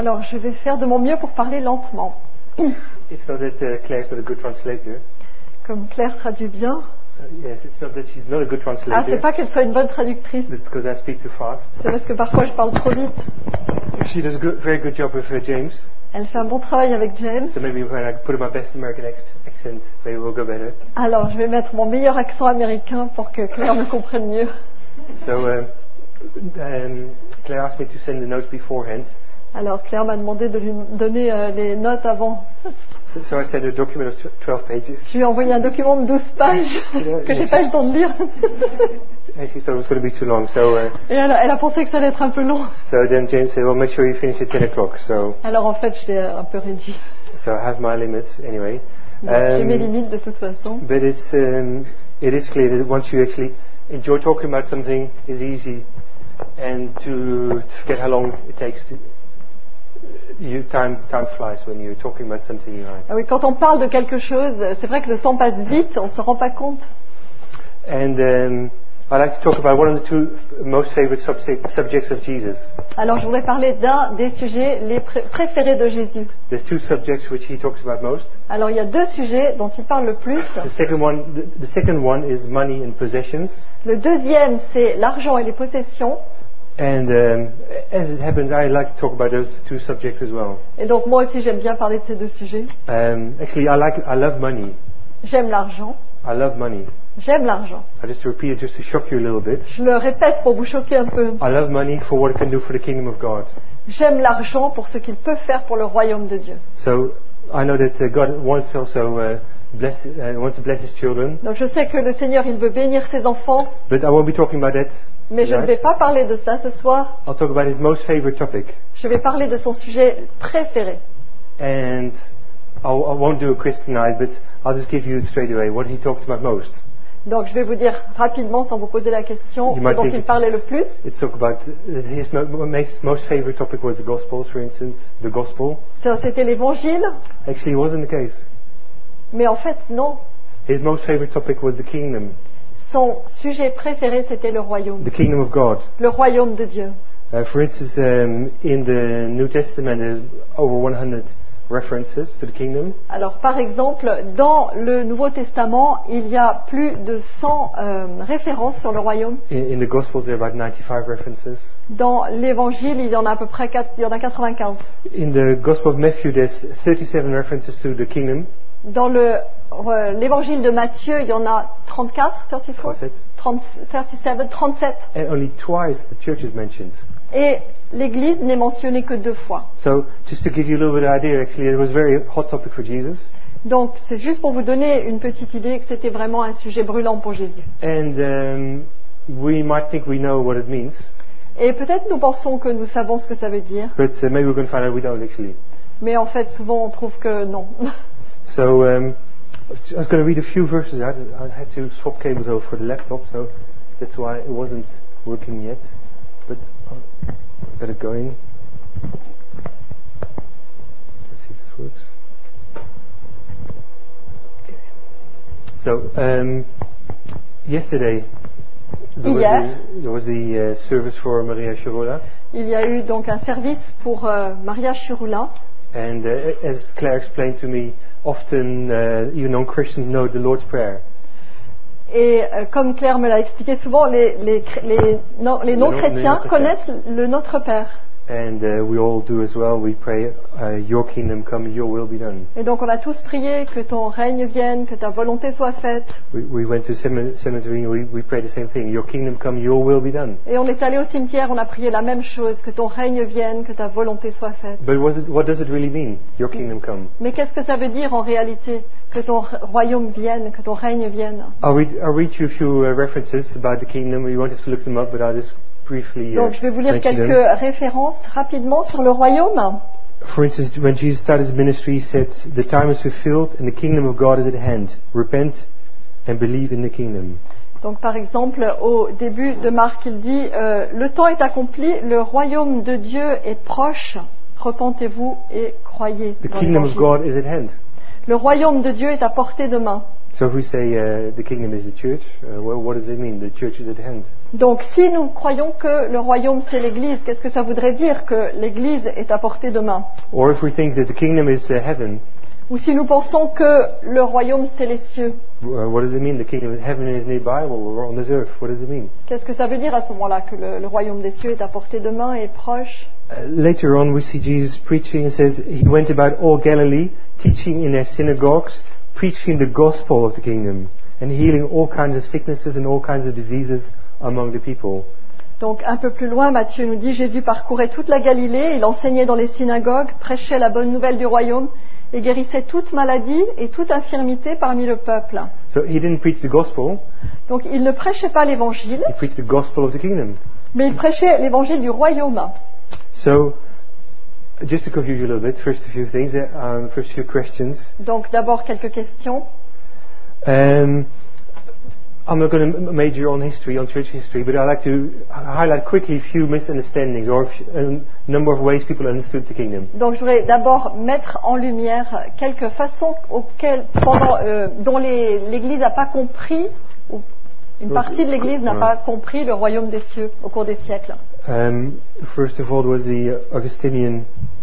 Alors, je vais faire de mon mieux pour parler lentement. It's not that Claire's not a good translator. Comme Claire traduit bien. Yes, it's not that she's not a good Ah, c'est translator, pas qu'elle soit une bonne traductrice, but because I speak too fast. c'est parce que parfois je parle trop vite. She does a very good job with James, Elle fait un bon travail avec James. so maybe when I put in my best American accent, maybe we'll go better. Alors, je vais mettre mon meilleur accent américain pour que Claire me comprenne mieux. So Claire asked me to send the notes beforehand, Alors, Claire m'a demandé de lui donner les notes avant. so I sent a document of 12 pages. Je lui ai envoyé un document de 12 pages que j'ai pas eu le temps de lire. And she thought it was going to be too long, so Et elle a pensé que ça allait être un peu long. then James said, well, make sure you finish at 10 o'clock. Alors, en fait, je l'ai un peu réduit. So I have my limits anyway. Donc, j'ai mes limites de toute façon. But it is clear that once you actually enjoy talking about something, it's easy, and to forget how long it takes. Time flies when you're talking about something you like. Ah oui, quand on parle de quelque chose, c'est vrai que le temps passe vite, on se rend pas compte. And I'd like to talk about one of the two most favorite subjects of Jesus. Alors, je voudrais parler d'un des sujets les préférés de Jésus. There's two subjects which he talks about most. Alors, il y a deux sujets dont il parle le plus. The second one is money and possessions. Le deuxième, c'est l'argent et les possessions. And as it happens, I like to talk about those two subjects as well. Et donc, moi aussi, j'aime bien parler de ces deux sujets. Actually, I love money. J'aime l'argent. I love money. J'aime l'argent. I just repeat it just to shock you a little bit. Je le répète pour vous choquer un peu. I love money for what it can do for the kingdom of God. J'aime l'argent pour ce qu'il peut faire pour le royaume de Dieu. So I know that God wants also wants to bless His children. Donc, je sais que le Seigneur, il veut bénir ses enfants, But I won't be talking about that. mais je ne vais pas parler de ça ce soir. I'll talk about His most favorite topic. Je vais parler de son sujet préféré. And I won't do a quiz tonight, but I'll just give you straight away what He talked about most. Donc, je vais vous dire rapidement, sans vous poser la question, You ce might dont think il parlait le plus. It's talk about his most favorite topic was the Gospels, for instance, the Gospel. C'était l'évangile, Actually, it wasn't the case. mais en fait, non. His most favorite topic was the kingdom, Son sujet préféré, c'était le royaume. the kingdom of God. Le royaume de Dieu. For instance, in the New Testament, there's over 100 references to the kingdom. Alors, par exemple, dans le Nouveau Testament, il y a plus de 100 références sur le royaume. In the Gospels, there are about 95 references. Dans l'Évangile, il y en a à peu près 95. In the Gospel of Matthew, there's 37 references to the kingdom. Dans l'Évangile de Matthieu, il y en a 34, 37. 37. And only twice the church is mentioned. Et l'Église n'est mentionnée que 2 fois. So, just to give you a little bit of idea, actually, it was a very hot topic for Jesus. Donc, c'est juste pour vous donner une petite idée que c'était vraiment un sujet brûlant pour Jésus. And we might think we know what it means, Et peut-être nous pensons que nous savons ce que ça veut dire, but maybe we're going to find out we don't actually. mais en fait, souvent, on trouve que non. So, I was going to read a few verses. I had to swap cables over for the laptop, so that's why it wasn't working yet. But I'll get it going. Let's see if this works. Okay. So, yesterday there was the service for Maria Shirula. Il y a eu donc un service pour Maria Chirula. And as Claire explained to me, often even non-Christians know the Lord's Prayer. Et comme Claire me l'a expliqué souvent, les non-chrétiens connaissent le Notre Père. And we all do as well. We pray, your kingdom come, your will be done. Et donc on a tous prié que ton règne vienne, que ta volonté soit faite. We went to cemetery, we prayed the same thing. Your kingdom come, your will be done. Et on est allé au cimetière, on a prié la même chose, que ton règne vienne, que ta volonté soit faite. But what does it really mean, your kingdom come? Mais qu'est-ce que ça veut dire en réalité, que ton royaume vienne, que ton règne vienne? I'll read you a few references about the kingdom. You won't have to look them up, but I'll just briefly Donc je vais vous lire mention quelques them. références rapidement sur le royaume. For instance, when Jesus started his ministry, he said, "The time is fulfilled and the kingdom of God is at hand. Repent and believe in the kingdom." Donc par exemple, au début de Marc, il dit le temps est accompli, le royaume de Dieu est proche, repentez-vous et croyez The dans kingdom of l'Évangile. God is at hand. Le royaume de Dieu est à portée de main. So if we say the kingdom is the church, well, what does it mean? The church is at hand. Donc si nous croyons que le royaume c'est l'Église, qu'est-ce que ça voudrait dire que l'Église est à portée de main? Or if we think that the kingdom is heaven, Ou si nous pensons que le royaume c'est les cieux, what does it mean? The kingdom of heaven is nearby, well, we're on this earth. What does it mean? qu'est-ce que ça veut dire à ce moment-là que le royaume des cieux est à portée de main et proche? Later on, we see Jesus preaching and says he went about all Galilee, teaching in their synagogues, preaching the gospel of the kingdom, and healing all kinds of sicknesses and all kinds of diseases among the people. Donc un peu plus loin, Matthieu nous dit Jésus parcourait toute la Galilée, il enseignait dans les synagogues, prêchait la bonne nouvelle du royaume et guérissait toute maladie et toute infirmité parmi le peuple. So he didn't preach the gospel, Donc il ne prêchait pas l'évangile, he preached the gospel of the kingdom. mais il prêchait l'évangile du royaume. So, just to confuse you a little bit, first a few things, first a few questions. Donc d'abord quelques questions. I'm not going to major on history, on church history, but I'd like to highlight quickly a few misunderstandings or a number of ways people understood the kingdom. Donc je voudrais d'abord mettre en lumière quelques façons dont l'Église n'a pas compris, ou une partie de l'Église n'a pas compris le royaume des cieux au cours des siècles. First of all, there was the Augustinian.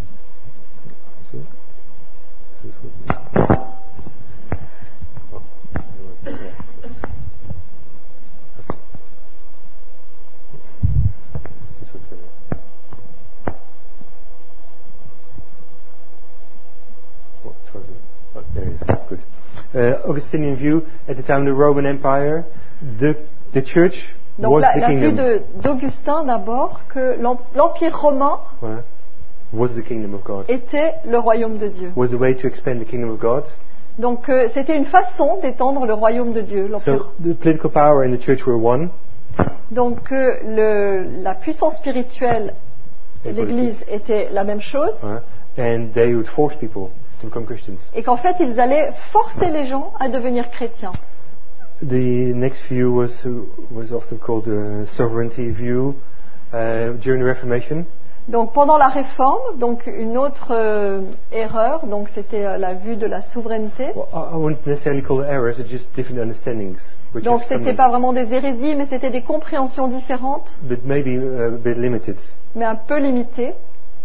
Augustinian view at the time of the Roman Empire, the church Donc was the la vue kingdom. d'Augustin d'abord que l'Empire romain Was the kingdom of God. était le royaume de Dieu. Was the way to expand the kingdom of God. Donc c'était une façon d'étendre le royaume de Dieu. So the political power and the church were one. Donc la puissance spirituelle de l'Église était la même chose. And they would force people to become Christians. Et qu'en fait ils allaient forcer les gens à devenir chrétiens. The next view was often called the sovereignty view during the Reformation. Donc pendant la Réforme, donc une autre erreur, donc c'était la vue de la souveraineté. Well, I wouldn't necessarily call it errors, it's just different understandings. Donc c'était pas vraiment des hérésies, mais c'était des compréhensions différentes, But maybe a bit limited. mais un peu limitées.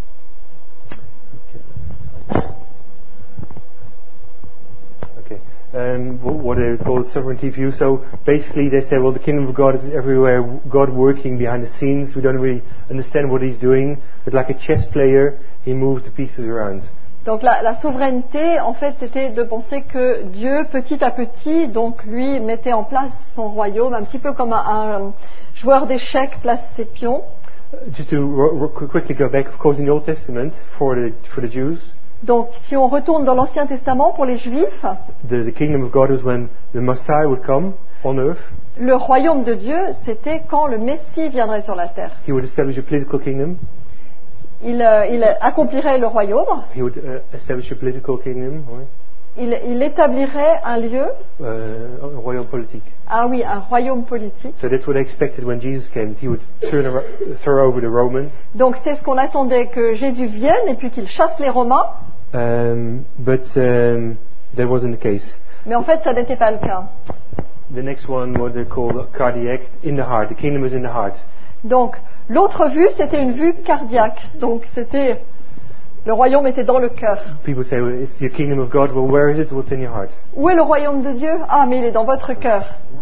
Okay. What they call sovereignty view. So basically, they say, well, the kingdom of God is everywhere. God working behind the scenes. We don't really understand what He's doing, but like a chess player, He moves the pieces around. Donc la souveraineté, en fait, c'était de penser que Dieu, petit à petit, donc lui mettait en place son royaume, un petit peu comme un joueur d'échecs place ses pions. Just to quickly go back, of course, in the Old Testament for the Jews. Donc, si on retourne dans l'Ancien Testament pour les Juifs, The kingdom of God was when the Messiah would come on earth. le royaume de Dieu, c'était quand le Messie viendrait sur la terre. He would establish a political kingdom. Il accomplirait le royaume, He would establish a political kingdom. il établirait un lieu, A royal politique. un royaume politique. So that's what I expected when Jesus came. He would throw over the Romans. Donc c'est ce qu'on attendait, que Jésus vienne et puis qu'il chasse les Romains, But that wasn't the case. mais en fait ça n'était pas le cas. The next one, what they call cardiac, in the heart. The kingdom is in the heart. Donc l'autre vue, c'était une vue cardiaque. Donc c'était le royaume était dans le cœur. People say, well, it's the kingdom of God. Well, where is it? What's in your heart? Où est le royaume de Dieu? Ah, mais il est dans votre cœur.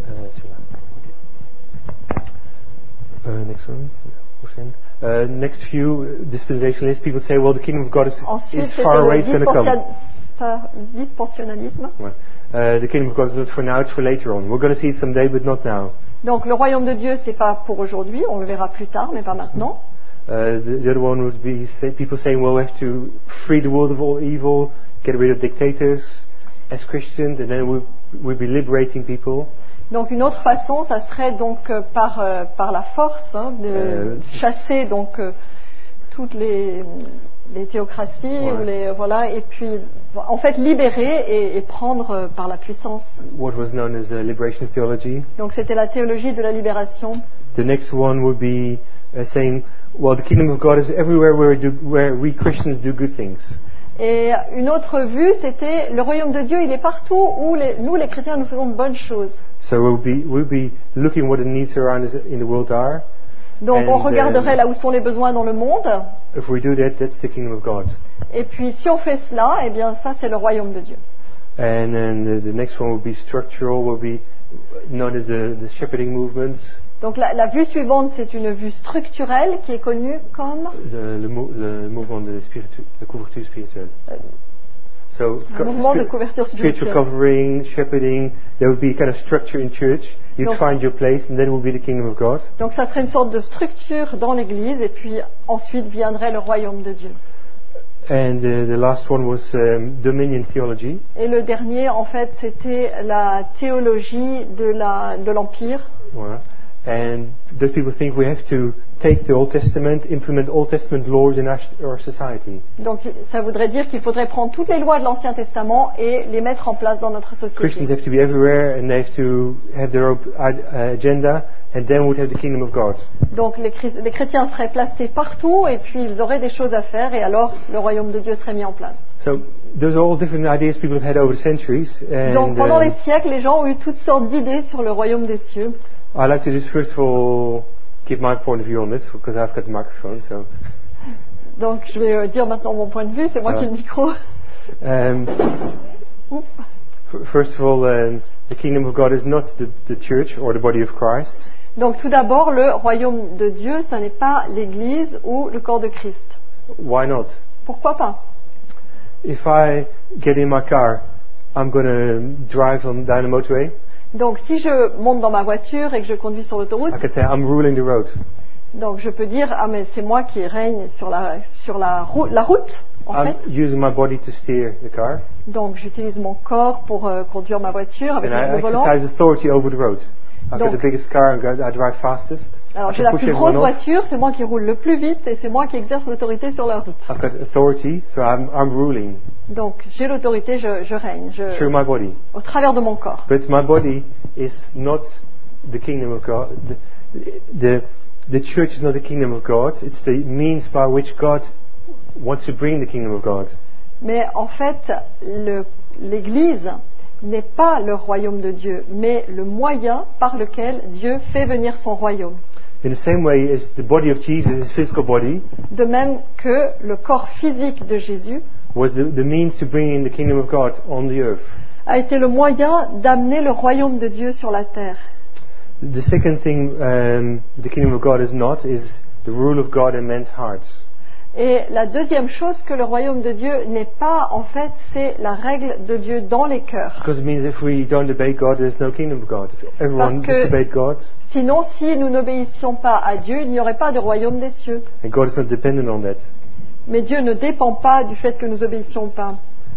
Next one. Next few dispensationalists, people say, well, the kingdom of God Ensuite, is c'était far away. le It's going to come. dispensionnalisme. The kingdom of God is not for now. It's for later on. We're going to see it someday, but not now. Donc le royaume de Dieu, c'est pas pour aujourd'hui, on le verra plus tard, mais pas maintenant. The other one would be people saying, well, we have to free the world of all evil, get rid of dictators as Christians, and then we'll be liberating people. Donc une autre façon, ça serait donc par la force de chasser donc toutes les théocraties ou et puis en fait libérer et prendre par la puissance. What was known as liberation theology. Donc c'était la théologie de la libération. The next one would be saying, well, the kingdom of God is everywhere where we Christians do good things. Et une autre vue, c'était le royaume de Dieu, il est partout où nous, les chrétiens, nous faisons de bonnes choses. So we'll be looking what the needs around us in the world are. Donc on regarderait là où sont les besoins dans le monde. If we do that, that's the kingdom of God. Et puis si on fait cela, eh bien ça c'est le royaume de Dieu. And then the next one will be structural, will be known as the shepherding movements. Donc la vue suivante, c'est une vue structurelle qui est connue comme Le mouvement de la couverture spirituelle. So, un mouvement de couverture spiritual spirituelle. covering, shepherding, there will be kind of structure in church. You'd find your place, and then will be the kingdom of God. Donc ça serait une sorte de structure dans l'Église, et puis ensuite viendrait le royaume de Dieu. And the last one was dominion theology. Et le dernier, en fait, c'était la théologie de l'Empire. Voilà. And those people think we have to take the Old Testament, implement Old Testament laws in our society. Donc ça voudrait dire qu'il faudrait prendre toutes les lois de l'Ancien Testament et les mettre en place dans notre Christians société. have to be everywhere, and they have to have their own agenda, and then we'd have the kingdom of God. Donc les chrétiens seraient placés partout et puis ils auraient des choses à faire et alors le royaume de Dieu serait mis en place. So those are all different ideas people have had over the centuries. And, Donc pendant les siècles, les gens ont eu toutes sortes d'idées sur le royaume des cieux. I'd like to just first of all give my point of view on this because I've got the microphone. So, Donc je vais dire maintenant mon point de vue, c'est moi qui ai le micro. First of all, the kingdom of God is not the church or the body of Christ. Donc tout d'abord, le royaume de Dieu, ce n'est pas l'Église ou le corps de Christ. Why not? Pourquoi pas? If I get in my car, I'm going to drive down the motorway. Donc si je monte dans ma voiture et que je conduis sur l'autoroute, I could say I'm ruling the road. donc je peux dire ah mais c'est moi qui règne sur la route en I'm fait. using my body to steer the car. Donc j'utilise mon corps pour conduire ma voiture avec And le I volant. exercise authority over the road. I've got Donc- the biggest car and I drive fastest. Alors I j'ai can la push plus grosse everyone off. voiture, c'est moi qui roule le plus vite et c'est moi qui exerce l'autorité sur la route. I've got authority, so I'm ruling Donc j'ai l'autorité, je règne through my body. au travers de mon corps. But my body is not the kingdom of God. The church is not the kingdom of God. It's the means by which God wants to bring the kingdom of God. Mais en fait, l'Église n'est pas le royaume de Dieu, mais le moyen par lequel Dieu fait venir son royaume. In the same way as the body of Jesus, his physical body, De même que le corps physique de Jésus was the means to bring in the kingdom of God on the earth. a été le moyen d'amener le royaume de Dieu sur la terre. The second thing the kingdom of God is not is the rule of God in men's hearts. Et la deuxième chose que le royaume de Dieu n'est pas, en fait, c'est la règle de Dieu dans les cœurs. Because it means if we don't obey God, there's no kingdom of God. If everyone Parce que- disobeyed God, Sinon, si nous n'obéissions pas à Dieu, il n'y aurait pas de royaume des cieux. and God is not dependent on that. Mais Dieu ne dépend pas du fait que nous obéissions pas.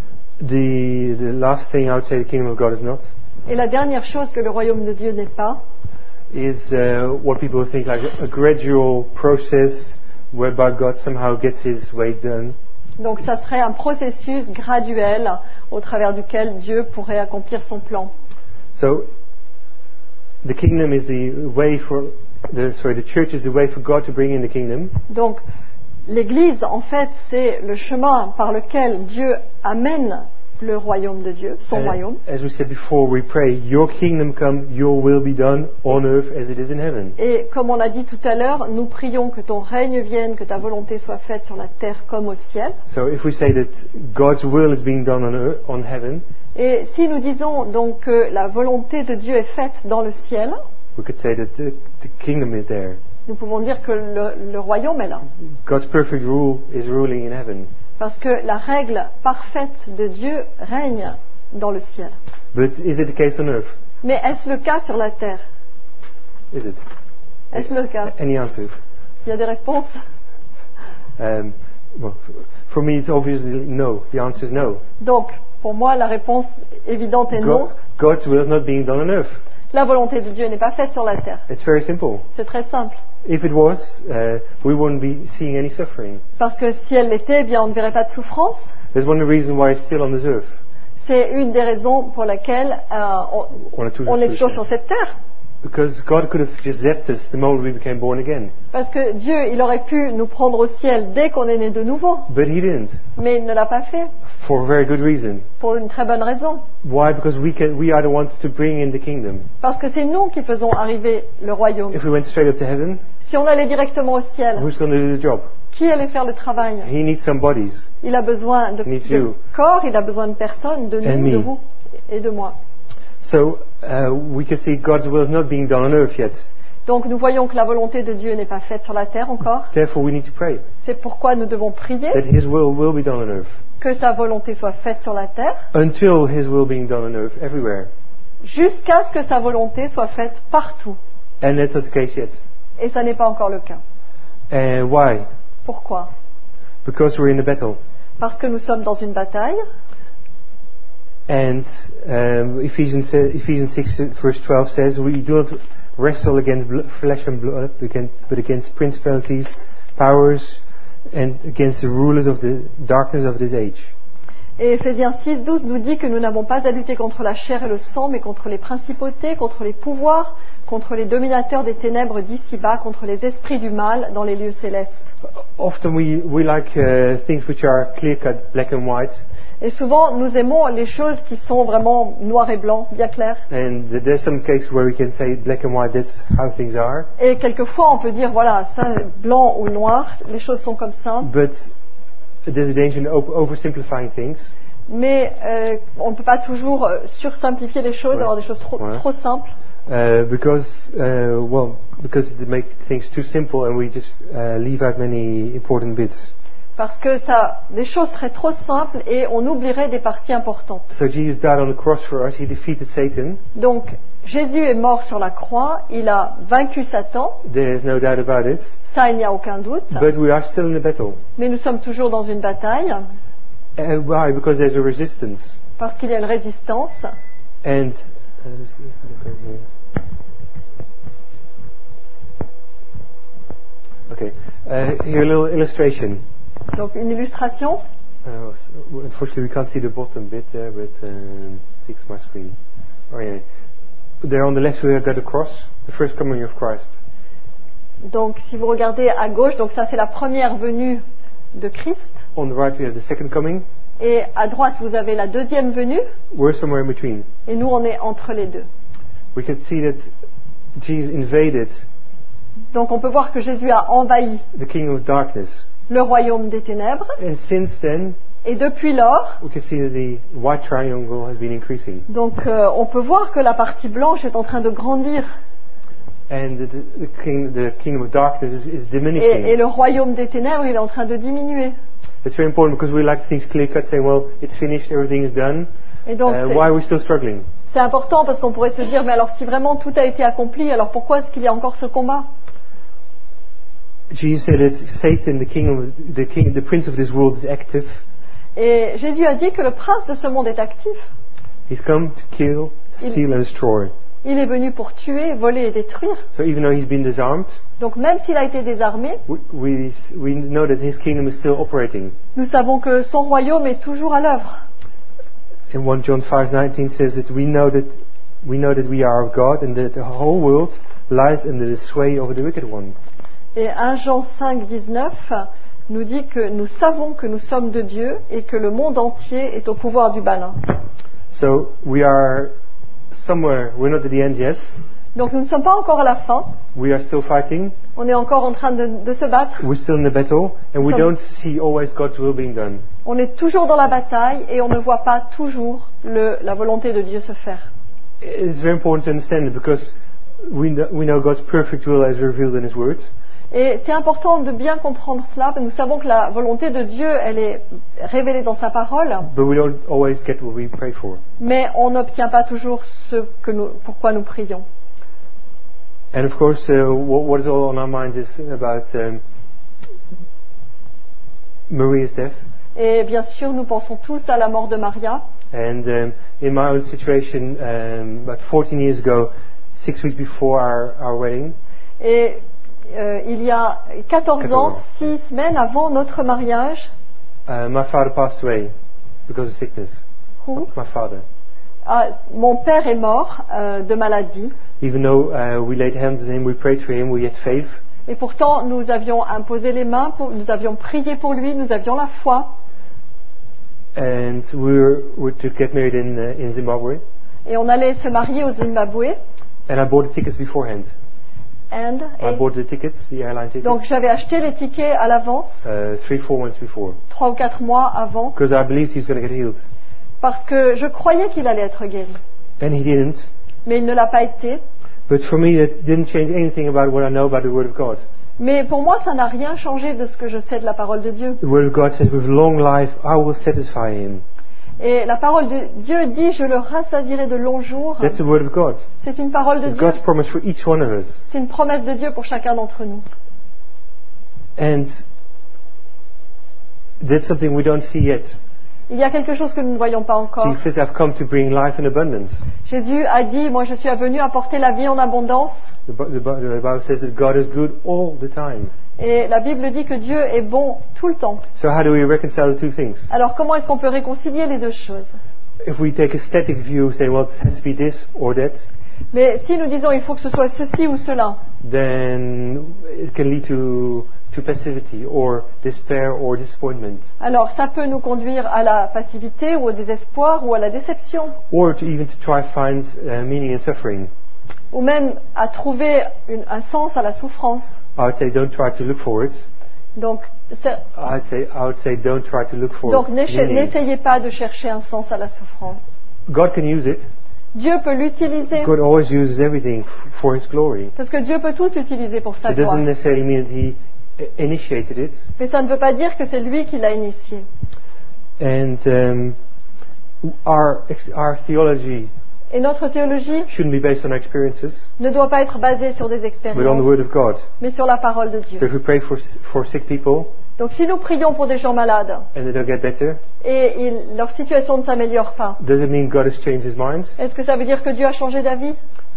The last thing I would say the kingdom of God is not Et la dernière chose que le royaume de Dieu n'est pas, is what people think like a gradual process whereby God somehow gets his way done. donc ça serait un processus graduel au travers duquel Dieu pourrait accomplir son plan. So the kingdom is the way for the church is the way for God to bring in the kingdom. Donc l'Église, en fait, c'est le chemin par lequel Dieu amène le royaume de Dieu, son royaume. As we said before, we pray, your kingdom come, your will be done on earth as it is in heaven. Et comme on l'a dit tout à l'heure, nous prions que ton règne vienne, que ta volonté soit faite sur la terre comme au ciel. So if we say that God's will is being done on earth, on heaven, Et si nous disons donc que la volonté de Dieu est faite dans le ciel, we could say that the kingdom is there. nous pouvons dire que le royaume est là. God's perfect rule is ruling in heaven. Parce que la règle parfaite de Dieu règne dans le ciel. But is it the case on earth? Mais est-ce le cas sur la terre? Is it? Est-ce le cas? Any answers? Il y a des réponses? Well, for me, it's obviously no. The answer is no. Donc, pour moi, la réponse évidente est non. God's will is not being done on earth. La volonté de Dieu n'est pas faite sur la terre. It's very simple. C'est très simple. If it was, we wouldn't be seeing any suffering. Parce que si elle l'était, eh bien, on ne verrait pas de souffrance. There's one reason why it's still on this earth. C'est une des raisons pour laquelle On est toujours on est toujours sur cette terre. Because God could have just zapped us the moment we became born again. Parce que Dieu, il aurait pu nous prendre au ciel dès qu'on est né de nouveau, But He didn't. mais il ne l'a pas fait, For a very good reason. pour une très bonne raison. Why? Because we are the ones to bring in the kingdom. Parce que c'est nous qui faisons arriver le royaume. If we went straight up to heaven, Si on allait directement au ciel, who's going to do the job? qui allait faire le travail? He needs some bodies. Il a besoin de Needs you. corps, il a besoin de personnes, de And nous, me. de vous et de moi. So we can see God's will is not being done on earth yet. Donc nous voyons que la volonté de Dieu n'est pas faite sur la terre encore. Therefore, we need to pray C'est pourquoi nous devons prier that His will be done on earth. que sa volonté soit faite sur la terre, Until His will being done on earth everywhere. jusqu'à ce que sa volonté soit faite partout. And that's not the case yet. Et ça n'est pas encore le cas. Why? Pourquoi? Because we're in a battle. Parce que nous sommes dans une bataille. And Ephesians 6 verse 12 says, we do not wrestle against flesh and blood, but against principalities, powers, and against the rulers of the darkness of this age. Et Ephésiens 6:12 nous dit que nous n'avons pas à lutter contre la chair et le sang, mais contre les principautés, contre les pouvoirs, contre les dominateurs des ténèbres d'ici-bas, contre les esprits du mal dans les lieux célestes. Often we like things which are clear-cut, black and white. Et souvent, nous aimons les choses qui sont vraiment noir et blanc, bien claires. And there's some cases where we can say black and white, that's how things are. Et quelquefois, on peut dire, voilà, ça, blanc ou noir, les choses sont comme ça. But there's a danger in oversimplifying things. Mais on ne peut pas toujours sursimplifier les choses, Ouais. avoir des choses trop simples. Because it makes things too simple and we just leave out many important bits. Parce que les choses seraient trop simples et on oublierait des parties importantes. So Jesus died on the cross for us. He defeated Satan. Donc, Jésus est mort sur la croix, il a vaincu Satan, There's no doubt about it. ça il n'y a aucun doute. But we are still in a battle. Mais nous sommes toujours dans une bataille, Why? Because there's a resistance. parce qu'il y a une résistance. And okay, here a little illustration. Donc, une illustration. Unfortunately, we can't see the bottom bit there, but fix my screen. Oh, anyway. There on the left, we have got a cross, the first coming of Christ. Donc, si vous regardez à gauche, donc ça c'est la première venue de Christ. On the right, we have the second coming. Et à droite, vous avez la deuxième venue. We're somewhere in between. Et nous, on est entre les deux. We can see that Jesus invaded Donc, on peut voir que Jésus a envahi the kingdom of darkness. le royaume des ténèbres. And since then, Et depuis lors, we can see that the white triangle has been increasing. donc on peut voir que la partie blanche est en train de grandir. And the kingdom of darkness is diminishing. Et le royaume des ténèbres, il est en train de diminuer. It's very important because we like things clear cut, saying, well, it's finished, everything is done. Et donc, Why are we still struggling? c'est important parce qu'on pourrait se dire, mais alors si vraiment tout a été accompli, alors pourquoi est-ce qu'il y a encore ce combat? Jesus said that Satan, the prince of this world, is active. Et Jésus a dit que le prince de ce monde est actif. He's come to kill, steal, and destroy. Il est venu pour tuer, voler et détruire. So even though he's been disarmed, Donc même s'il a été désarmé, we know that his kingdom is still operating. nous savons que son royaume est toujours à l'œuvre. And 1 John 5:19 says that we know that we are of God and that the whole world lies under the sway of the wicked one. Et 1 Jean 5:19 nous dit que nous savons que nous sommes de Dieu et que le monde entier est au pouvoir du malin. So we are somewhere. We're not at the end yet. Donc nous ne sommes pas encore à la fin. We are still fighting. On est encore en train de se battre. We're still in the battle, and we don't see always God's will being done. On est toujours dans la bataille et on ne voit pas toujours la volonté de Dieu se faire. It's very important to understand it because we know God's perfect will as revealed in His Word. Et c'est important de bien comprendre cela. Nous savons que la volonté de Dieu, elle est révélée dans sa parole. But we don't always get what we pray for. Mais on n'obtient pas toujours pourquoi nous prions. And of course, what is all on our minds is about Maria's death. Et bien sûr, nous pensons tous à la mort de Maria. And in my own situation, about 14 years ago, 6 weeks before our wedding. Et il y a 14 ans, 6 semaines avant notre mariage. My father passed away because of sickness. Who? My father. Mon père est mort de maladie. even though we laid hands on him, we prayed for him, we had faith. Et pourtant, nous avions imposé les mains, nous avions prié pour lui, nous avions la foi. And we were to get married in Zimbabwe. Et on allait se marier au Zimbabwe. And I bought the tickets beforehand. I bought the tickets, the airline tickets. Donc j'avais acheté les tickets à l'avance. 3-4 months before. 3 ou 4 mois avant. Because I believed he was going to get healed. Parce que je croyais qu'il allait être guéri. And he didn't. Mais il ne l'a pas été. But for me, that didn't change anything about what I know about the Word of God. Mais pour moi, ça n'a rien changé de ce que je sais de la parole de Dieu. The Word of God says, with long life, I will satisfy him. Et la parole de Dieu dit, je le rassasierai de longs jours. That's the Word of God. C'est une parole de It's Dieu. God's promise for each one of us. C'est une promesse de Dieu pour chacun d'entre nous. And that's something we don't see yet. Il y a quelque chose que nous ne voyons pas encore. Jesus says, I've come to bring life in abundance. Jésus a dit, moi je suis venu apporter la vie en abondance. The Bible says that God is good all the time. Et la Bible dit que Dieu est bon tout le temps. So how do we reconcile the two things? Alors comment est-ce qu'on peut réconcilier les deux choses? If we take a static view, saying, well, it has to be this or that, Mais si nous disons il faut que ce soit ceci ou cela, then it can lead to passivity or despair or disappointment. alors ça peut nous conduire à la passivité ou au désespoir ou à la déception, Or even to try to find meaning in suffering. ou même à trouver un sens à la souffrance. I would say don't try to look for it. Donc, I would say don't try to look for meaning. n'essayez pas de chercher un sens à la souffrance. God can use it. Dieu peut l'utiliser, God always uses everything for His glory. parce que Dieu peut tout utiliser pour sa It gloire. doesn't necessarily mean that He initiated it. Mais ça ne veut pas dire que c'est lui qui l'a initié. And our theology Et notre théologie shouldn't be based on our experiences, ne doit pas être basée sur des but on the expériences, Word of God. mais sur la parole de So Dieu. if we pray for sick people Donc si nous prions pour des gens malades and they don't get better, et leur situation ne s'améliore pas, does it mean God has changed His mind? est-ce que ça veut dire que Dieu a changé d'avis?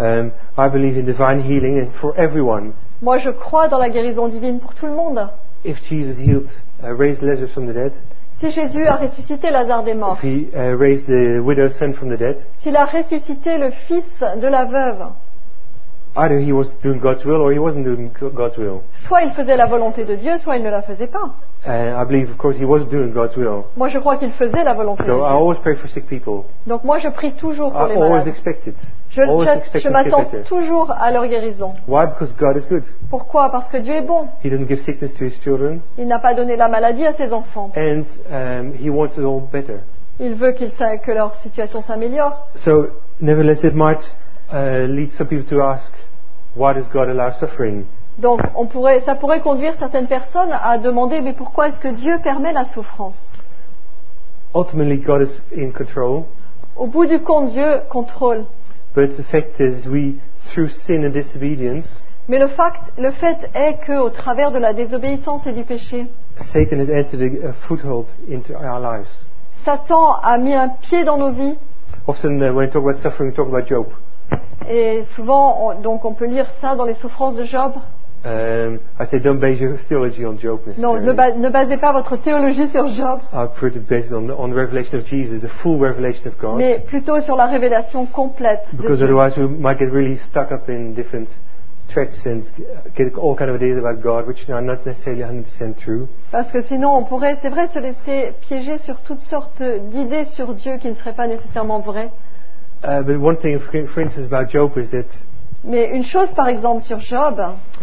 I believe in divine healing and for everyone. Moi je crois dans la guérison divine pour tout le monde. If Jesus healed, raised Lazarus from the dead, Si Jésus a ressuscité Lazare des morts, if He raised the widow's son from the dead, s'il a ressuscité le fils de la veuve, either He was doing God's will or He wasn't doing God's will. soit il faisait la volonté de Dieu, soit il ne la faisait pas. I believe, of course, He was doing God's will. Moi je crois qu'il faisait la volonté de So I Dieu. always pray for sick people. Donc moi je prie toujours pour I les always malades. expect it. Je Always expect je them to get m'attends better. toujours à leur guérison. Why? Because God is good. Pourquoi? Parce que Dieu est bon. He doesn't give sickness to His children, Il n'a pas donné la maladie à ses enfants. and He wants it all better. Il veut que leur situation s'améliore. So, nevertheless, it might lead some people to ask, why does God allow suffering? Donc ça pourrait conduire certaines personnes à demander mais pourquoi est-ce que Dieu permet la souffrance? Ultimately, God is in control, Au bout du compte, Dieu contrôle. but the fact is, through sin and disobedience, Mais le fait est qu'au travers de la désobéissance et du péché, Satan has entered a foothold into our lives. Satan a mis un pied dans nos vies. Often, when we talk about suffering, we talk about Job. Et souvent, on peut lire ça dans les souffrances de Job. I say, don't base your theology on Job Non, necessarily. ne basez pas votre théologie sur Job, I prefer to base it on the revelation of Jesus, the full revelation of God. mais plutôt sur la révélation complète de Because Dieu. otherwise we might get really stuck up in different tracks and get all kind of ideas about God, which are not necessarily 100% true. Parce que sinon, on pourrait, c'est vrai, se laisser piéger sur toutes sortes d'idées sur Dieu qui ne seraient pas nécessairement vraies. But one thing, for instance, about Job is that Mais une chose, par exemple, sur Job,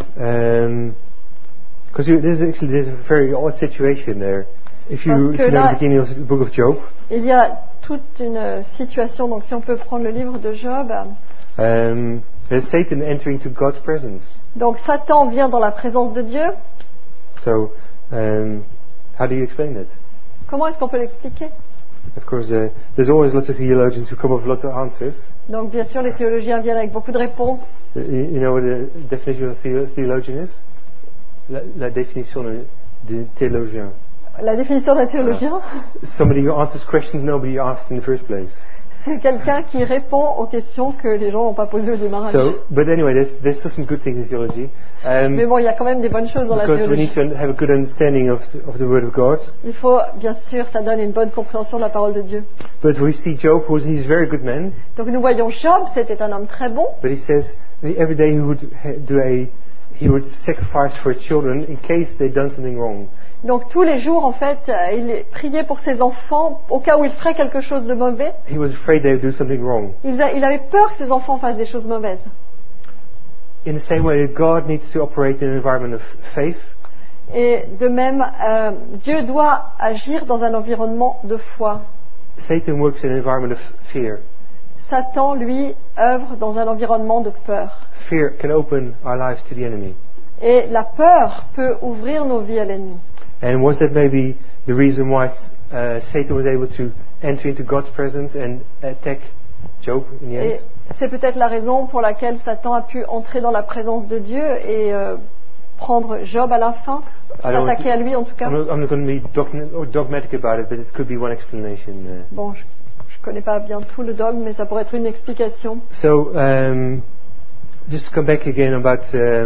because there's a very odd situation there. If you Parce que know là- the beginning of the book of Job, il y a toute une situation, donc si on peut prendre le livre de Job, there's Satan entering to God's presence. donc Satan vient dans la présence de Dieu. So, how do you explain that? Comment est-ce qu'on peut l'expliquer? Of course, there's always lots of theologians who come up with lots of answers. Donc bien sûr, les théologiens viennent avec beaucoup de réponses. You know what the definition of theologian is? La définition de théologien. La définition d'un théologien, Somebody who answers questions nobody asked in the first place. c'est quelqu'un qui répond aux questions que les gens n'ont pas posées au démarrage. But anyway, there's still some good things in theology. Mais bon, il y a quand même des bonnes choses dans la Because we need théologie. to have a good understanding of the Word of God. Il faut, bien sûr, ça donne une bonne compréhension de la parole de Dieu. But we see Job, he's a very good man, Donc nous voyons Job, c'était un homme très bon, but he says every day he would sacrifice for his children in case they'd done something wrong. Donc tous les jours, en fait, il priait pour ses enfants au cas où ils feraient quelque chose de mauvais. He was afraid they would do something wrong. Il avait peur que ses enfants fassent des choses mauvaises. In the same way that God needs to operate in an environment of faith, et de même, Dieu doit agir dans un environnement de foi. Satan works in an environment of fear. Satan, lui, œuvre dans un environnement de peur. Fear can open our lives to the enemy. Et la peur peut ouvrir nos vies à l'ennemi. And was that maybe the reason why Satan was able to enter into God's presence and attack Job in the end? Et c'est peut-être la raison pour laquelle Satan a pu entrer dans la présence de Dieu et prendre Job à la fin, s'attaquer à lui en tout cas. I'm not going to be dogmatic about it, but it could be one explanation. Bon, je connais pas bien tout le dogme, mais ça pourrait être une explication. So, just to come back again about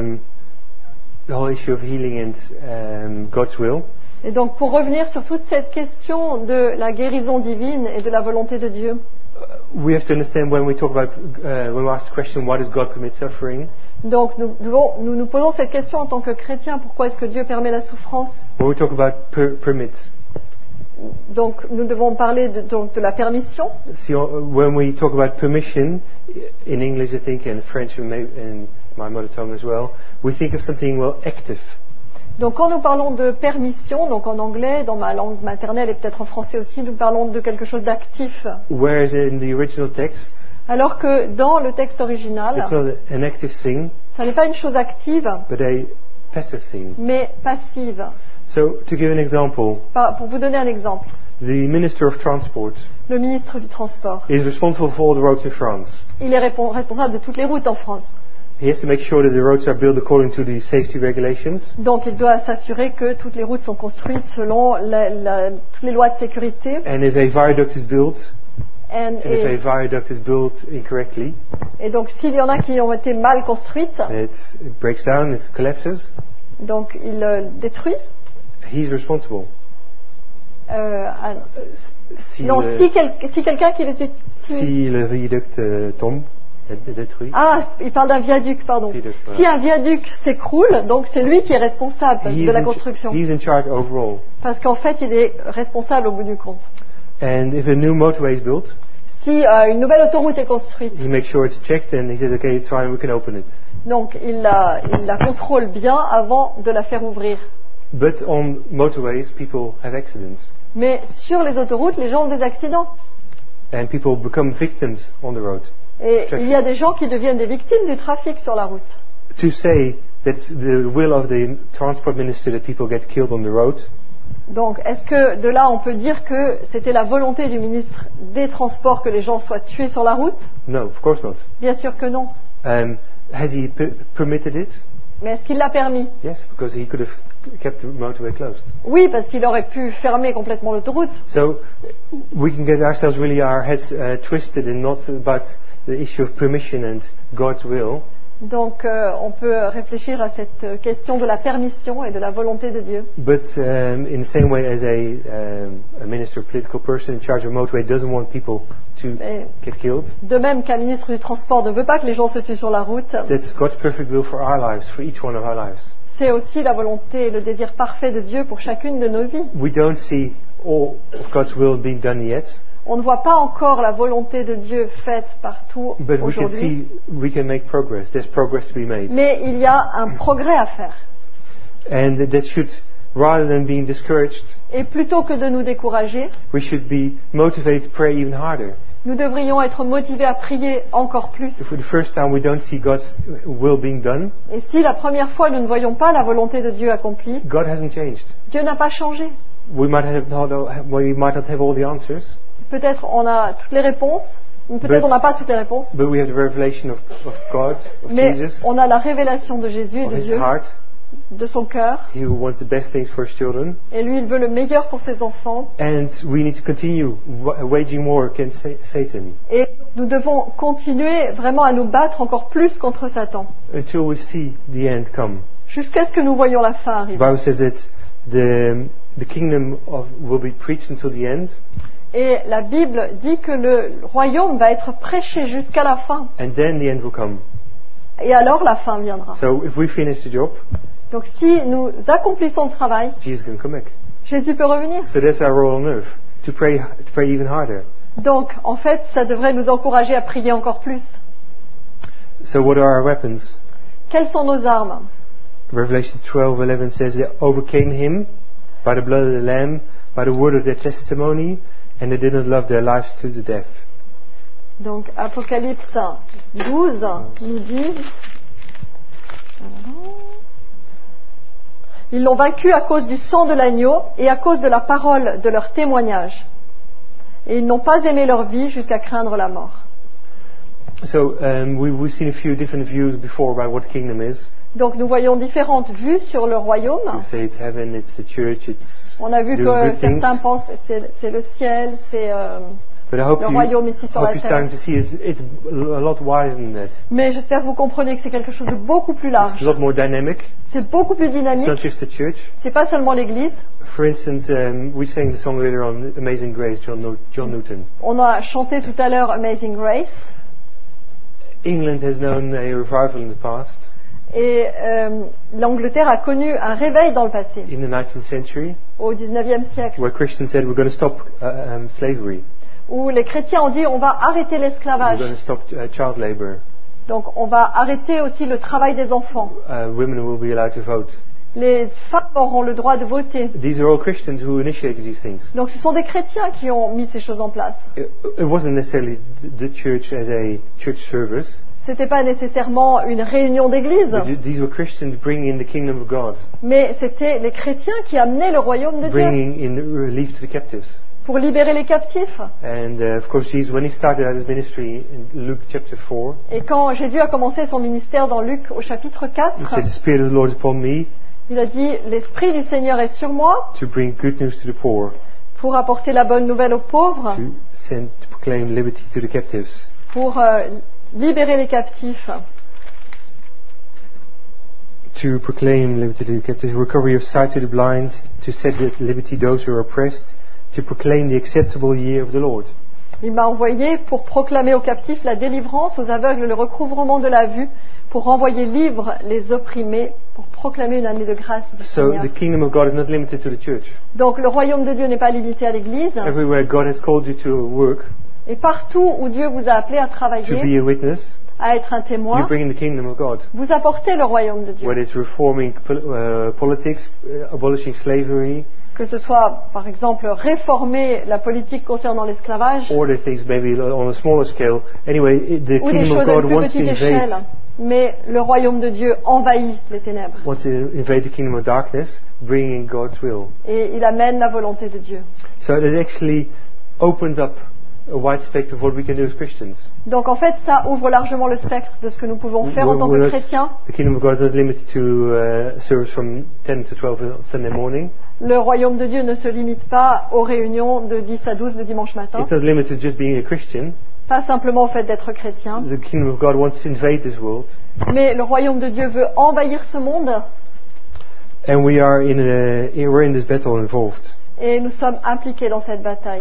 the whole issue of healing and God's will. Et donc, pour revenir sur toute cette question de la guérison divine et de la volonté de Dieu, we have to understand when we talk about when we ask the question, why does God permit suffering? Donc, nous posons cette question en tant que chrétiens. Pourquoi est-ce que Dieu permet la souffrance? When we talk about permit. Donc, nous devons parler de la permission. See, when we talk about permission, in English, I think, and French, and in my mother tongue as well, we think of something active. Donc, quand nous parlons de permission, donc en anglais, dans ma langue maternelle et peut-être en français aussi, nous parlons de quelque chose d'actif. Whereas in the original text, alors que dans le texte original, it's not an active thing, ça n'est pas une chose active, but a passive thing. Mais passive. So, to give an example, pour vous donner un exemple, the Minister of Transport, le ministre du Transport, is responsible for all the roads in France. Il est responsable de toutes les routes en France. He has to make sure that the roads are built according to the safety regulations. Donc, il doit s'assurer que toutes les routes sont construites selon toutes les lois de sécurité. And if a viaduct is built, if a viaduct is built incorrectly, et donc, s'il y en a qui ont été mal construites, it breaks down, it collapses. Donc, il détruit. He's responsible. Si quelqu'un qui les utilise. Si le viaduc tombe, détruit. Ah, il parle d'un viaduc, pardon. Viaduc, voilà. Si un viaduc s'écroule, donc c'est lui qui est responsable de la construction. He's in charge overall. Parce qu'en fait, il est responsable au bout du compte. And if a new motorway is built, si une nouvelle autoroute est construite, he makes sure it's checked and he says, okay, it's fine, we can open it. Donc, il la contrôle bien avant de la faire ouvrir. But on motorways, people have accidents. Mais sur les autoroutes, les gens ont des accidents. And people become victims on the road. Et il y a des gens qui deviennent des victimes du trafic sur la route. To say that the will of the transport minister that people get killed on the road. Donc, est-ce que de là on peut dire que c'était la volonté du ministre des Transports que les gens soient tués sur la route? No, of course not. Bien sûr que non. Has he permitted it? Mais est-ce qu'il l'a permis? Yes, because he could have kept the motorway closed. Oui, parce qu'il aurait pu fermer complètement l'autoroute. So we can get ourselves really our heads twisted and not about the issue of permission and God's will. Donc, on peut réfléchir à cette question de la permission et de la volonté de Dieu. But in the same way as a minister, political person in charge of motorway doesn't want people to get killed. De même qu'un ministre du transport ne veut pas que les gens se tuent sur la route. That's God's perfect will for our lives, for each one of our lives. C'est aussi la volonté et le désir parfait de Dieu pour chacune de nos vies. We don't see all of God's will being done yet. On ne voit pas encore la volonté de Dieu faite partout aujourd'hui. We can make progress. There's progress to be made. Mais il y a un progrès à faire. And that should, rather than being discouraged, et plutôt que de nous décourager, we should be motivated to pray even harder. Nous devrions être motivés à prier encore plus. If for the first time we don't see God's will being done, et si la première fois nous ne voyons pas la volonté de Dieu accomplie, God hasn't changed. Dieu n'a pas changé. We might not have all the answers. Peut-être on a toutes les réponses, peut-être on n'a pas toutes les réponses. But we have the revelation of God, of mais Jesus, on a la révélation de Jésus et de Dieu, heart, de son cœur. He wants the best things for His children. Et lui, il veut le meilleur pour ses enfants. And we need to continue waging war against Satan. Et nous devons continuer vraiment à nous battre encore plus contre Satan. Until we see the end come. Jusqu'à ce que nous voyions la fin arriver. The Bible says that the kingdom will be preached until the end. Et la Bible dit que le royaume va être prêché jusqu'à la fin. And then the end will come. Et alors la fin viendra. So if we finish the job, Donc si nous accomplissons le travail, Jesus can come back. Jésus peut revenir. So that's our role on earth, to pray even harder. Donc en fait, ça devrait nous encourager à prier encore plus. So what are our weapons? Quelles sont nos armes? Revelation 12:11 says they overcame him by the blood of the Lamb, by the word of their testimony, and they did not love their lives to the death. Donc Apocalypse 12 nous dit, ils l'ont vaincu à cause du sang de l'agneau et à cause de la parole de leur témoignage. Et ils n'ont pas aimé leur vie jusqu'à craindre la mort. So we've seen a few different views before about what the kingdom is. Donc nous voyons différentes vues sur le royaume. We say it's heaven, it's the church, it's On a vu doing que good things. certains pensent que c'est le ciel, c'est But I hope le royaume ici sur la you're terre. starting to see it's a lot wider than that. Mais j'espère que vous comprenez que c'est quelque chose de beaucoup plus It's a large. lot more dynamic. C'est beaucoup plus It's not dynamique. just the church. C'est pas seulement l'Église. For instance, we sang the song later on, Amazing Grace, John Newton. On a chanté tout à l'heure Amazing Grace. England has known a revival in the past, Et l'Angleterre a connu un réveil dans le passé, in the 19th century, au 19e siècle, where Christians said we're going to stop slavery, où les chrétiens ont dit on va arrêter we're l'esclavage. going to stop child labor, Donc on va arrêter aussi le travail des enfants. women will be allowed to vote. Les femmes auront le droit de voter. These are all Christians who initiated these things. Donc ce sont des chrétiens qui ont mis ces choses en place. It wasn't necessarily the church as a church service, C'était pas nécessairement une réunion d'église, but these were Christians bringing in the kingdom of God, mais c'était les chrétiens qui amenaient le royaume de Dieu bringing in relief to the captives. pour libérer les captifs. And of course, Jesus, when he started out his ministry in Luke chapter 4, Et quand Jésus a commencé son ministère dans Luc au chapitre 4, he said, "The Spirit of the Lord is upon me il a dit « L'Esprit du Seigneur est sur moi to bring good news to the poor, pour apporter la bonne nouvelle aux pauvres, to proclaim liberty to the captives, pour libérer les captifs, to proclaim liberty to the captives, recovery of sight to the blind, to set at liberty those who are oppressed, to proclaim the acceptable year of the Lord." Il m'a envoyé pour proclamer aux captifs la délivrance, aux aveugles le recouvrement de la vue, pour renvoyer libres les opprimés, pour proclamer une année de grâce du So Seigneur. the kingdom of God is not limited to the church. Donc le royaume de Dieu n'est pas limité à l'Église, Everywhere God has called you to work, et partout où Dieu vous a appelé à to be travailler, a witness, à être un you témoin, bring in the kingdom of God. vous apportez le royaume de Dieu. Whether it's reforming politics, abolishing slavery, Que ce soit, par exemple, réformer la politique concernant l'esclavage, or the things maybe on a smaller scale. Anyway, the ou des kingdom choses of à God plus wants to petite invade, échelle. Mais le royaume de Dieu envahit les ténèbres the kingdom of darkness, bringing God's will. et il amène la volonté de Dieu. So it actually opens up a wide spectrum of what we can do as Christians. Donc en fait, ça ouvre largement le spectre de ce que nous pouvons faire en tant que chrétiens. The kingdom of God is not limited to service from 10 to 12 on Sunday morning. Le royaume de Dieu ne se limite pas aux réunions de 10 à 12 le dimanche matin, It's not limited to just being a Christian. pas simplement au fait d'être chrétien, The kingdom of God wants to invade this world, mais le royaume de Dieu veut envahir ce monde and we're in this battle involved. et nous sommes impliqués dans cette bataille.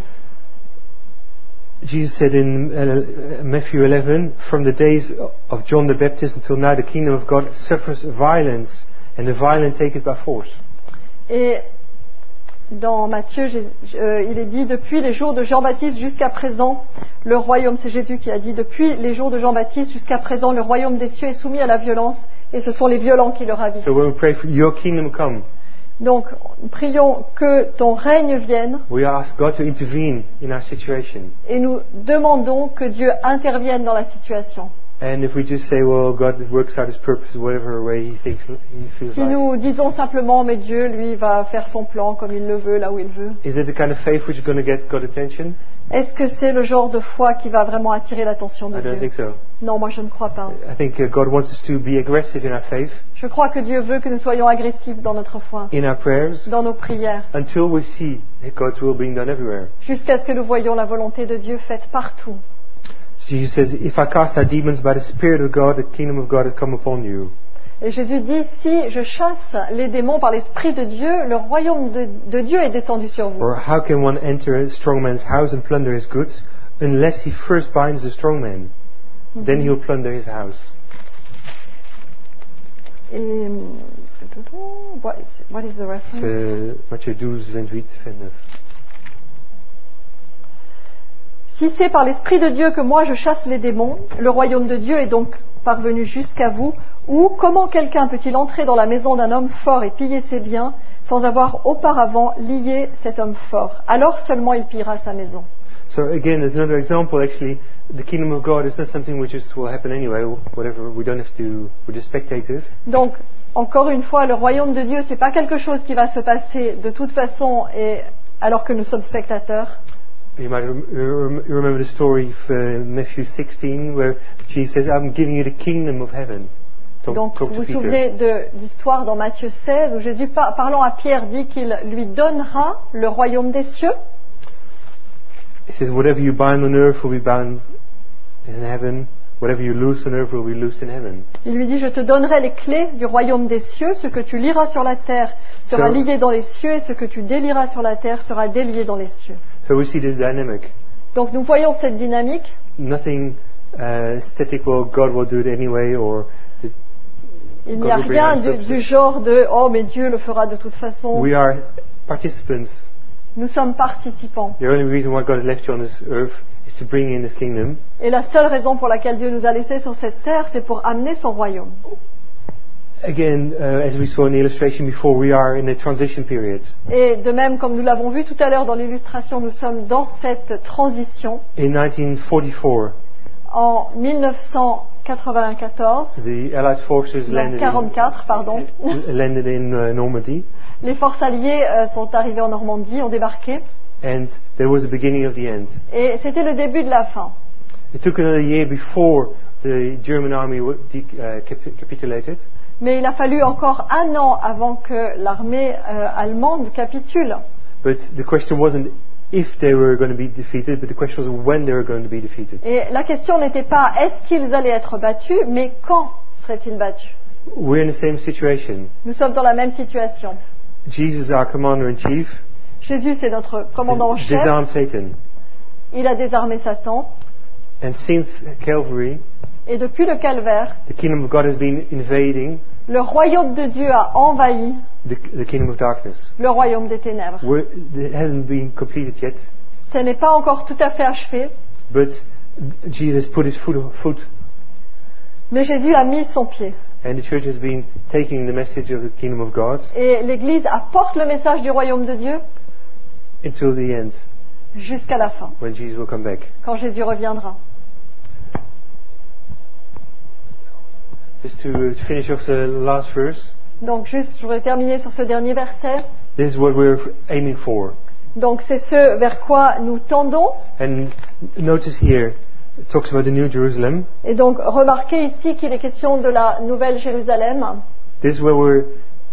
Jesus said in Matthew 11, "From the days of John the Baptist until now, the kingdom of God suffers violence, and the violent take it by force." Et dans Matthieu, il est dit, depuis les jours de Jean-Baptiste jusqu'à présent, le royaume, c'est Jésus qui a dit, depuis les jours de Jean-Baptiste jusqu'à présent, le royaume des cieux est soumis à la violence, et ce sont les violents qui le ravissent. So when we pray for your kingdom come, Donc, prions que ton règne vienne, we ask God to intervene in our situation. et nous demandons que Dieu intervienne dans la situation. And if we just say, "Well, God works out His purpose whatever way He feels Si like," nous disons simplement, mais Dieu, lui, va faire son plan comme il le veut, là où il veut, is that the kind of faith which is going to get God's attention? est-ce que c'est le genre de foi qui va vraiment attirer l'attention de I don't Dieu? think so. Non, moi je ne crois pas. I think God wants us to be aggressive in our faith, Je crois que Dieu veut que nous soyons agressifs dans notre foi, in our prayers, dans nos prières, until we see God's will being done everywhere. jusqu'à ce que nous voyions la volonté de Dieu faite partout. Jesus says, "If I cast out demons by the Spirit of God, the kingdom of God has come upon you." Et Jésus dit, si je chasse les démons par l'Esprit de Dieu, le royaume de Dieu est descendu sur vous. Or how can one enter a strong man's house and plunder his goods, unless he first binds the strong man? Then he'll plunder his house. Et what is the reference? C'est Matthieu 12, 28, 29. Si c'est par l'Esprit de Dieu que moi je chasse les démons, le royaume de Dieu est donc parvenu jusqu'à vous, ou comment quelqu'un peut-il entrer dans la maison d'un homme fort et piller ses biens sans avoir auparavant lié cet homme fort? Alors seulement il pillera sa maison. So again, there's another example. Actually, the kingdom of God is not something which just will happen anyway. Whatever, we don't have to. We're just spectators. Donc, encore une fois, le royaume de Dieu, c'est pas quelque chose qui va se passer de toute façon, et alors que nous sommes spectateurs. You might remember the story of Matthew 16, where Jesus says, "I'm giving you the kingdom of heaven." Donc, vous vous souvenez de l'histoire dans Matthieu 16 où Jésus, parlant à Pierre, dit qu'il lui donnera le royaume des cieux. He says, "Whatever you bind on earth will be bound in heaven. Whatever you loose on earth will be loosed in heaven." Il lui dit, je te donnerai les clés du royaume des cieux. Ce que tu lieras sur la terre sera lié dans les cieux, et ce que tu délieras sur la terre sera délié dans les cieux. So we see this dynamic. Donc, nous voyons cette dynamique. Nothing static. Well, God will do it anyway, or Il n'y a rien du genre de « Oh, mais Dieu le fera de toute façon ». We are participants. Nous sommes participants. The only reason why God has left you on this earth is to bring in His kingdom. Et la seule raison pour laquelle Dieu nous a laissés sur cette terre, c'est pour amener son royaume. Again, as we saw in the illustration before, we are in a transition period. Et de même, comme nous l'avons vu tout à l'heure dans l'illustration, nous sommes dans cette transition. In 1944, En 1994, the Allied forces landed 44, pardon, in Normandy, les forces alliées sont arrivées en Normandie, ont débarqué, and there was the beginning of the end. et c'était le début de la fin. It took another year before the German army capitulated. Mais il a fallu encore un an avant que l'armée allemande capitule. But the question wasn't if they were going to be defeated, but the question was when they were going to be defeated. Et la question n'était pas est-ce qu'ils allaient être battus, mais quand seraient-ils battus? We're in the same situation. Nous sommes dans la même situation. Jesus, our commander-in-chief, Jésus, c'est notre commandant en has chef. disarmed Satan. Il a désarmé Satan. And since Calvary, Et depuis le calvaire, the kingdom of God has been invading le royaume de Dieu a envahi the kingdom of darkness. le royaume des ténèbres. It hasn't been completed yet, Ce n'est pas encore tout à fait achevé, but Jesus put his foot, mais Jésus a mis son pied. and the church has been taking the message of the kingdom of God Et l'Église apporte le message du royaume de Dieu until the end, jusqu'à la fin, when Jesus will come back. quand Jésus reviendra. Just to finish off the last verse, Donc juste, je voudrais terminer sur ce dernier verset. this is what we're aiming for. Donc c'est ce vers quoi nous tendons. And notice here, it talks about the New Jerusalem. Et donc remarquez ici qu'il est question de la Nouvelle Jérusalem. This is where we're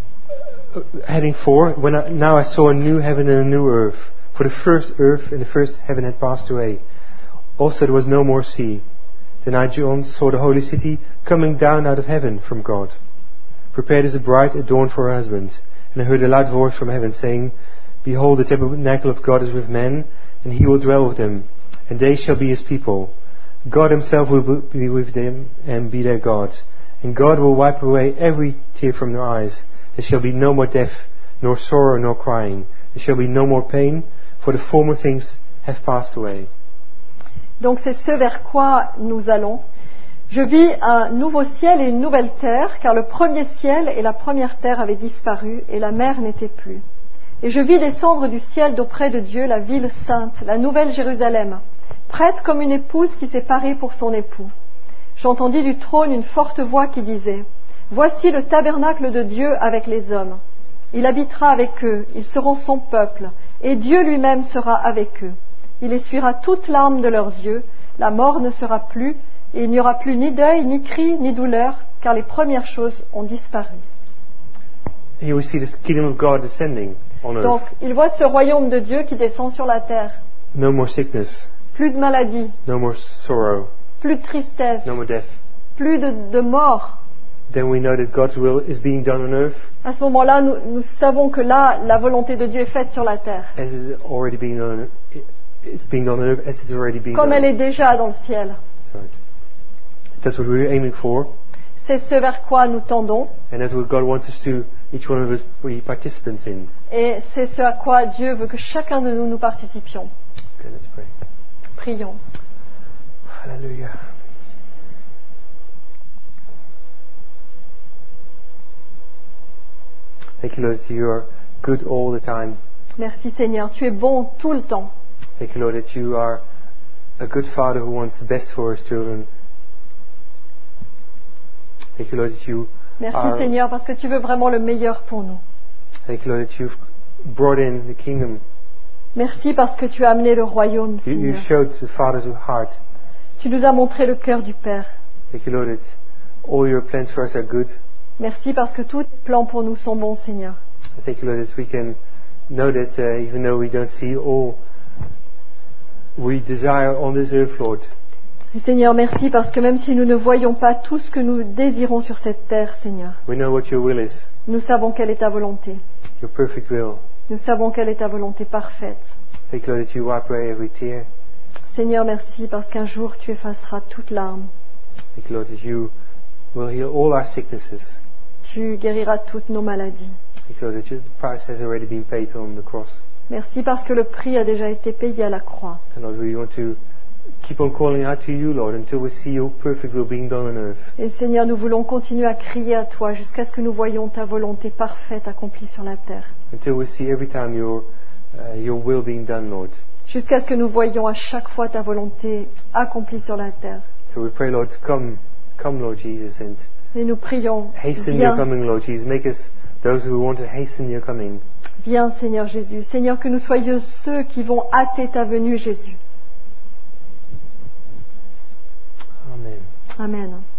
heading for. Now I saw a new heaven and a new earth. For the first earth and the first heaven had passed away. Also there was no more sea. Then I, John, saw the holy city coming down out of heaven from God, prepared as a bride adorned for her husband. And I heard a loud voice from heaven saying, Behold, the tabernacle of God is with men, and he will dwell with them, and they shall be his people. God himself will be with them and be their God. And God will wipe away every tear from their eyes. There shall be no more death, nor sorrow, nor crying. There shall be no more pain, for the former things have passed away. Donc c'est ce vers quoi nous allons. Je vis un nouveau ciel et une nouvelle terre, car le premier ciel et la première terre avaient disparu, et la mer n'était plus. Et je vis descendre du ciel d'auprès de Dieu la ville sainte, la nouvelle Jérusalem, prête comme une épouse qui s'est parée pour son époux. J'entendis du trône une forte voix qui disait, Voici le tabernacle de Dieu avec les hommes. Il habitera avec eux, ils seront son peuple, et Dieu lui-même sera avec eux. Il essuiera toute larme de leurs yeux, la mort ne sera plus, et il n'y aura plus ni deuil, ni cri, ni douleur, car les premières choses ont disparu. Here we see this kingdom of God descending on earth. Donc, il voit ce royaume de Dieu qui descend sur la terre. No more sickness, Plus de maladie, no more sorrow, plus de tristesse, no more death. plus de mort. Then we know that God's will is being done on earth À ce moment-là, nous savons que là, la volonté de Dieu est faite sur la terre, as it's already being done. It's being done on earth as it's already being comme done. elle est déjà dans le ciel. Sorry. That's what we're aiming for. C'est ce vers quoi nous tendons. And that's what God wants us to, each one of us, be participants in. Et c'est ce à quoi Dieu veut que chacun de nous participions. Okay, let's pray. Prions. Hallelujah. Thank you, Lord, that you are good all the time. Merci Seigneur, tu es bon tout le temps. Thank you, Lord, that you are a good Father who wants the best for his children. Thank you, Lord, that you Merci are... Seigneur parce que tu veux vraiment le meilleur pour nous. Thank you, Lord, that you've brought in the kingdom. Merci parce que tu as amené le royaume, You Seigneur. showed the Father's heart. Tu nous as montré le cœur du Père. Thank you, Lord, that all your plans for us are good. Merci parce que tous tes plans pour nous sont bons, Seigneur. Thank you, Lord, that we can know that even though we don't see all we desire on this earth, Lord, Et Seigneur, merci parce que même si nous ne voyons pas tout ce que nous désirons sur cette terre, Seigneur, we know what your will is, nous savons quelle est ta volonté. your perfect will. Nous savons quelle est ta volonté parfaite. Thank you, Lord, that you wipe away every tear. Seigneur, merci parce qu'un jour tu effaceras toute larme. Thank you, Lord, that you will heal all our sicknesses. Tu guériras toutes nos maladies. Thank you, Lord, that the price has already been paid on the cross. Merci parce que le prix a déjà été payé à la croix. And Lord, we want to keep on calling out to you, Lord, until we see your perfect will being done on earth. Et Seigneur, nous voulons continuer à crier à toi jusqu'à ce que nous voyions ta volonté parfaite accomplie sur la terre. Until we see every time your will being done, Lord. Jusqu'à ce que nous voyions à chaque fois ta volonté accomplie sur la terre. So we pray, Lord, come, Lord Jesus, and Et nous prions, hasten your viens, coming, Lord Jesus. Make us those who want to hasten your coming. viens Seigneur Jésus. Seigneur, que nous soyons ceux qui vont hâter ta venue, Jésus. Amen. Amen.